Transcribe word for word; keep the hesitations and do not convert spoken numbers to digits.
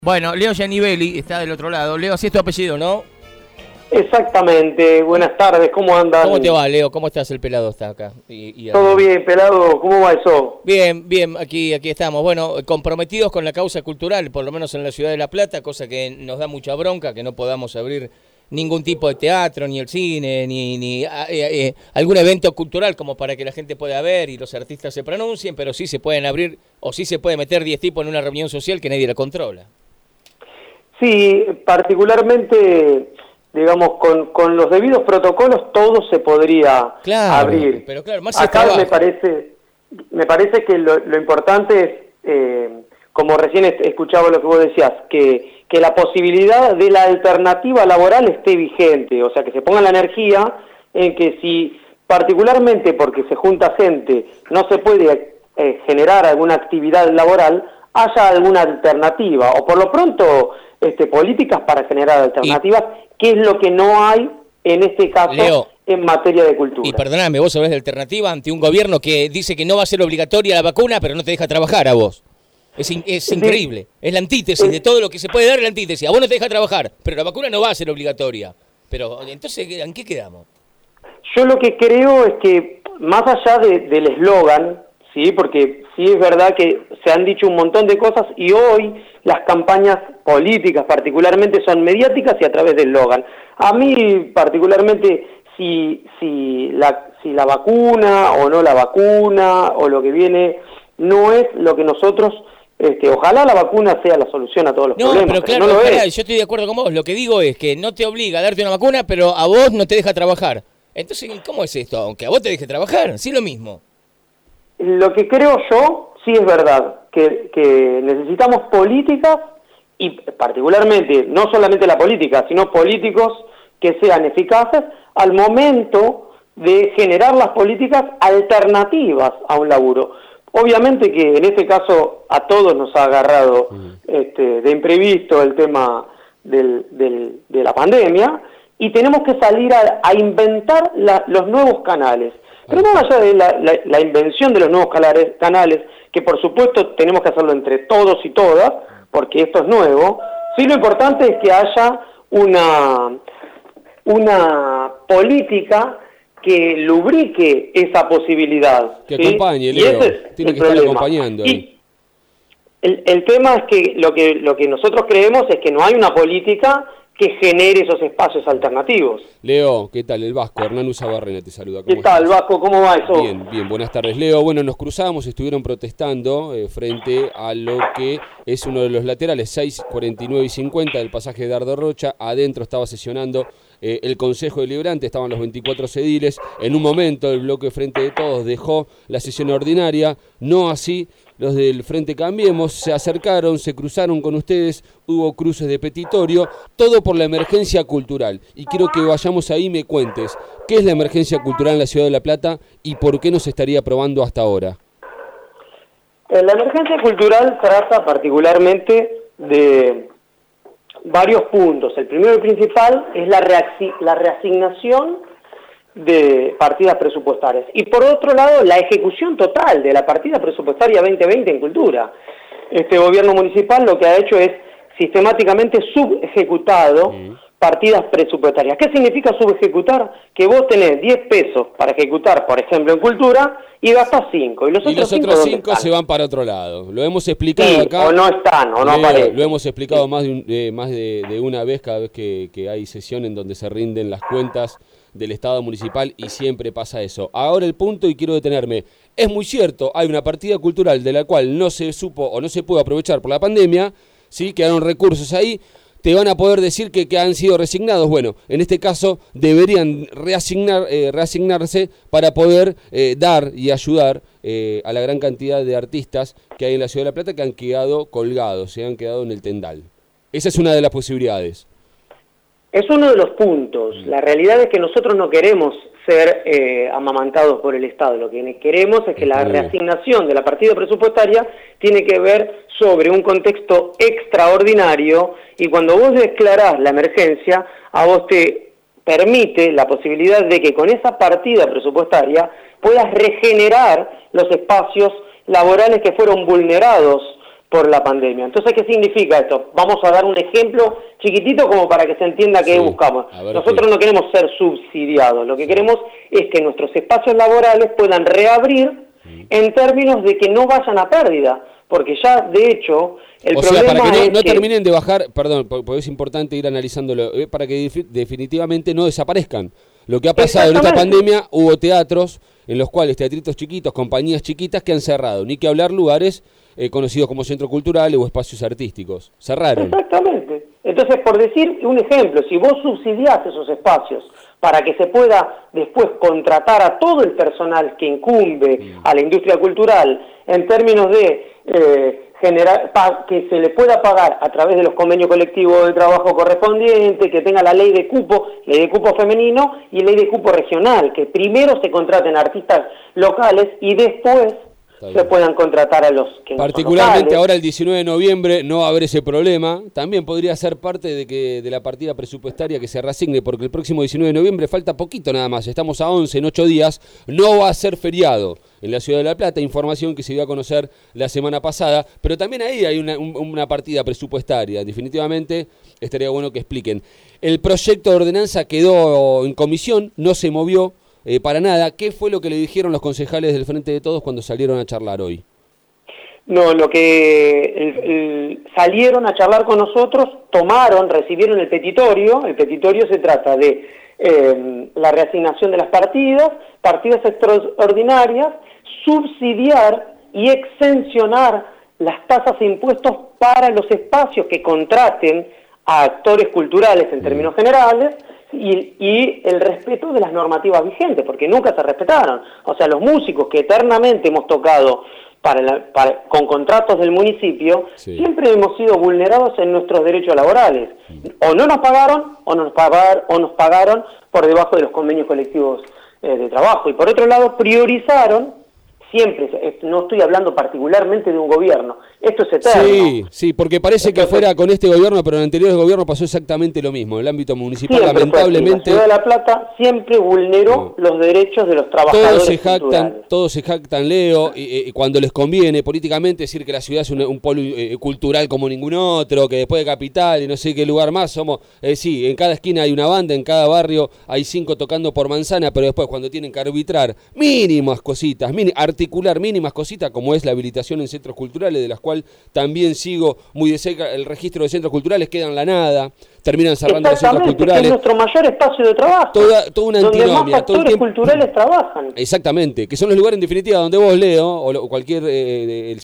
Bueno, Leo Giannivelli está del otro lado. Leo, así es tu apellido, ¿no? Exactamente. Buenas tardes, ¿cómo andan? ¿Cómo te va, Leo? ¿Cómo estás? El pelado está acá. Y, y Todo bien, pelado. ¿Cómo va eso? Bien, bien, aquí, aquí estamos. Bueno, comprometidos con la causa cultural, por lo menos en la ciudad de La Plata, cosa que nos da mucha bronca, que no podamos abrir ningún tipo de teatro, ni el cine, ni, ni eh, eh, algún evento cultural como para que la gente pueda ver y los artistas se pronuncien, pero sí se pueden abrir, o sí se puede meter diez tipos en una reunión social que nadie la controla. Sí, particularmente, digamos, con, con los debidos protocolos todo se podría claro, abrir. Pero claro, más acá me parece, me parece que lo, lo importante es, eh, como recién escuchaba lo que vos decías, que, que la posibilidad de la alternativa laboral esté vigente, o sea, que se ponga la energía en que si particularmente porque se junta gente no se puede eh, generar alguna actividad laboral, haya alguna alternativa, o por lo pronto este, políticas para generar alternativas, y, que es lo que no hay en este caso, Leo, en materia de cultura. Y perdóname, vos hablas de alternativa ante un gobierno que dice que no va a ser obligatoria la vacuna, pero no te deja trabajar a vos. Es, in, es sí, increíble, es la antítesis sí. de todo lo que se puede dar, la antítesis. A vos no te deja trabajar, pero la vacuna no va a ser obligatoria. Pero entonces, ¿en qué quedamos? Yo lo que creo es que, más allá de, del eslogan, sí, porque sí es verdad que se han dicho un montón de cosas y hoy las campañas políticas particularmente son mediáticas y a través del eslogan. A mí particularmente si, si, la, si la vacuna o no la vacuna o lo que viene no es lo que nosotros, este, ojalá la vacuna sea la solución a todos los no, problemas. Pero claro, pero no lo pará, es. Yo estoy de acuerdo con vos, lo que digo es que no te obliga a darte una vacuna, pero a vos no te deja trabajar. Entonces, ¿cómo es esto? Aunque a vos te deje trabajar, sí lo mismo. Lo que creo yo, sí es verdad, que, que necesitamos políticas, y particularmente, no solamente la política, sino políticos que sean eficaces al momento de generar las políticas alternativas a un laburo. Obviamente que en este caso a todos nos ha agarrado mm. este, de imprevisto el tema del, del, de la pandemia, y tenemos que salir a, a inventar la, los nuevos canales. Pero más allá de la, la, la invención de los nuevos canales, canales, que por supuesto tenemos que hacerlo entre todos y todas, porque esto es nuevo, sí lo importante es que haya una, una política que lubrique esa posibilidad. Que ¿sí? acompañe, Leo, es tiene que problema. estar acompañando. Y el, el tema es que lo, que lo que nosotros creemos es que no hay una política que genere esos espacios alternativos. Leo, ¿qué tal? El Vasco, Hernán Usabarrena te saluda. ¿Qué tal, Vasco? ¿Cómo va eso? Bien, bien, buenas tardes, Leo. Bueno, nos cruzamos, estuvieron protestando eh, frente a lo que es uno de los laterales, seis, cuarenta y nueve y cincuenta del pasaje de Dardo Rocha. Adentro estaba sesionando eh, el Consejo Deliberante, estaban los veinticuatro ediles. En un momento el bloque Frente de Todos dejó la sesión ordinaria, no así los del Frente Cambiemos. Se acercaron, se cruzaron con ustedes, hubo cruces de petitorio, todo por la emergencia cultural. Y quiero que vayamos ahí y me cuentes, ¿qué es la emergencia cultural en la Ciudad de La Plata y por qué no se estaría aprobando hasta ahora? La emergencia cultural trata particularmente de varios puntos. El primero y principal es la, reasi- la reasignación de partidas presupuestarias. Y por otro lado, la ejecución total de la partida presupuestaria veinte veinte en cultura. Este gobierno municipal lo que ha hecho es sistemáticamente subejecutado mm. partidas presupuestarias. ¿Qué significa subejecutar? Que vos tenés diez pesos para ejecutar, por ejemplo, en cultura, y gastas cinco. Y los y otros los otros cinco se van para otro lado. Lo hemos explicado sí, acá. O no están, o no Leo, aparecen. Lo hemos explicado sí. más, de, un, eh, más de, de una vez cada vez que, que hay sesión en donde se rinden las cuentas del Estado municipal y siempre pasa eso. Ahora el punto, y quiero detenerme, es muy cierto, hay una partida cultural de la cual no se supo o no se pudo aprovechar por la pandemia, ¿sí? Quedaron recursos ahí, te van a poder decir que, que han sido resignados. Bueno, en este caso deberían reasignar, eh, reasignarse para poder eh, dar y ayudar eh, a la gran cantidad de artistas que hay en la Ciudad de La Plata que han quedado colgados, se han quedado en el tendal. Esa es una de las posibilidades. Es uno de los puntos. La realidad es que nosotros no queremos ser eh, amamantados por el Estado. Lo que queremos es que la reasignación de la partida presupuestaria tiene que ver sobre un contexto extraordinario, y cuando vos declarás la emergencia, a vos te permite la posibilidad de que con esa partida presupuestaria puedas regenerar los espacios laborales que fueron vulnerados por la pandemia. Entonces, ¿qué significa esto? Vamos a dar un ejemplo chiquitito como para que se entienda qué sí, buscamos. Nosotros qué. no queremos ser subsidiados, lo que queremos es que nuestros espacios laborales puedan reabrir mm. en términos de que no vayan a pérdida, porque ya, de hecho, el o problema sea, para que no, es no que... terminen de bajar, perdón, porque es importante ir analizándolo, eh, para que definitivamente no desaparezcan. Lo que ha pasado en esta pandemia, hubo teatros en los cuales teatritos chiquitos, compañías chiquitas que han cerrado, ni que hablar lugares eh, conocidos como centros culturales o espacios artísticos. Cerraron. Exactamente. Entonces, por decir un ejemplo, si vos subsidiás esos espacios para que se pueda después contratar a todo el personal que incumbe mm. a la industria cultural en términos de eh, generar pa, que se le pueda pagar a través de los convenios colectivos de trabajo correspondientes, que tenga la ley de cupo, ley de cupo femenino y ley de cupo regional, que primero se contraten artistas locales y después se puedan contratar a los que particularmente no ahora el diecinueve de noviembre no va a haber ese problema. También podría ser parte de que de la partida presupuestaria que se reasigne, porque el próximo diecinueve de noviembre falta poquito nada más, estamos a once, en ocho días, no va a ser feriado en la Ciudad de La Plata, información que se dio a conocer la semana pasada, pero también ahí hay una, una partida presupuestaria, definitivamente estaría bueno que expliquen. El proyecto de ordenanza quedó en comisión, no se movió, Eh, para nada. ¿Qué fue lo que le dijeron los concejales del Frente de Todos cuando salieron a charlar hoy? No, lo que el, el, salieron a charlar con nosotros, tomaron, recibieron el petitorio. El petitorio se trata de eh, la reasignación de las partidas, partidas extraordinarias, subsidiar y exencionar las tasas e impuestos para los espacios que contraten a actores culturales en términos generales, Y, y el respeto de las normativas vigentes, porque nunca se respetaron. O sea, los músicos que eternamente hemos tocado para, la, para con contratos del municipio, sí. siempre hemos sido vulnerados en nuestros derechos laborales. O no nos pagaron, o nos pagaron, o nos pagaron por debajo de los convenios colectivos eh, de trabajo. Y por otro lado, priorizaron, siempre, no estoy hablando particularmente de un gobierno, esto es eterno. Sí, sí, porque parece Entonces, que fuera con este gobierno, pero en el anterior gobierno pasó exactamente lo mismo. En el ámbito municipal, lamentablemente... La Ciudad de La Plata siempre vulneró no. los derechos de los trabajadores todos se jactan, culturales. Todos se jactan, Leo, y, y cuando les conviene políticamente decir que la ciudad es un, un polo eh, cultural como ningún otro, que después de Capital y no sé qué lugar más somos... Eh, sí, en cada esquina hay una banda, en cada barrio hay cinco tocando por manzana, pero después cuando tienen que arbitrar mínimas cositas, mínimas, articular mínimas cositas, como es la habilitación en centros culturales, de las cuales también sigo muy de cerca el registro de centros culturales, quedan la nada, terminan cerrando los centros culturales. Es nuestro mayor espacio de trabajo. Toda, toda una donde antinomia. Más todo el tiempo, culturales trabajan. Exactamente, que son los lugares en definitiva donde vos, Leo, o cualquier... Eh, el